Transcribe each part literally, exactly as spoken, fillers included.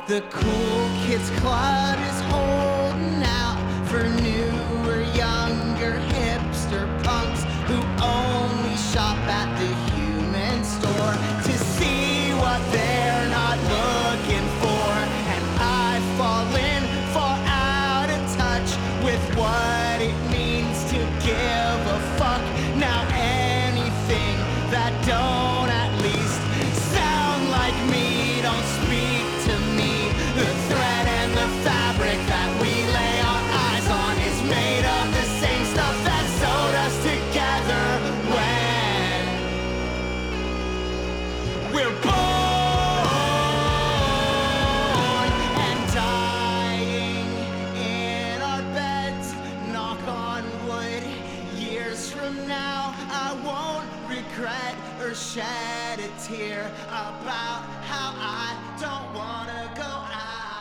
The cool kids club is holding out for newer, younger hipster punks who only shop at the human store to see what they're not looking for. And I've fallen far out of touch with what it means to give a fuck. Now anything that don't at least sound like me don't speak to me. The thread and the fabric that we lay our eyes on is made of the same stuff that sewed us together when we're born and dying in our beds. Knock on wood. Years from now, I won't regret or shed a tear about how I don't wanna go out.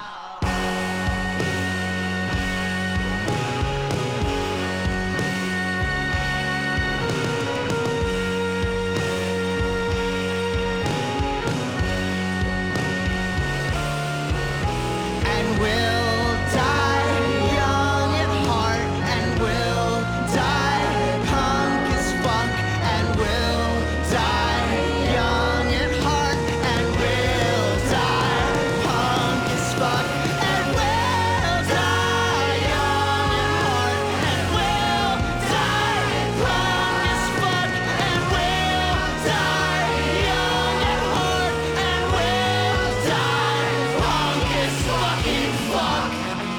And we'll die young at heart, and we'll die punk as fuck, and we'll die young at heart, and we'll die punk as fuck, and we'll die young at heart, and we'll die punk as fuck, and we'll die young at heart, and we'll die punk as fucking fuck.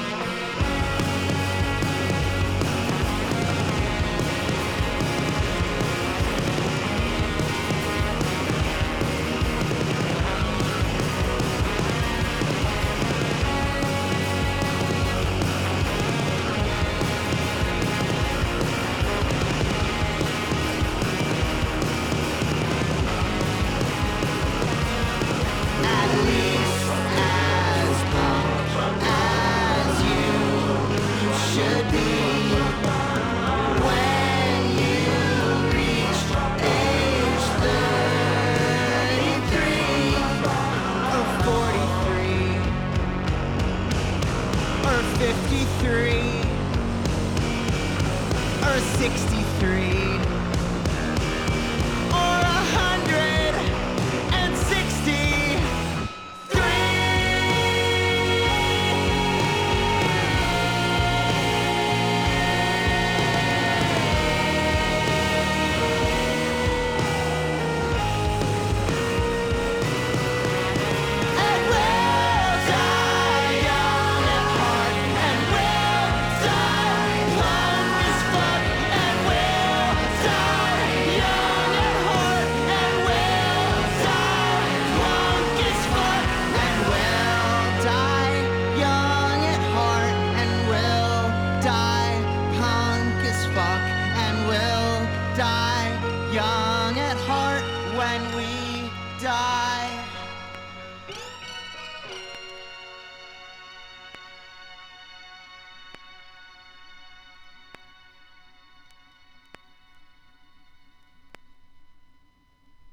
At least as punk as you, you should be when you reach age thirty-three or forty-three or fifty-three or sixty-three.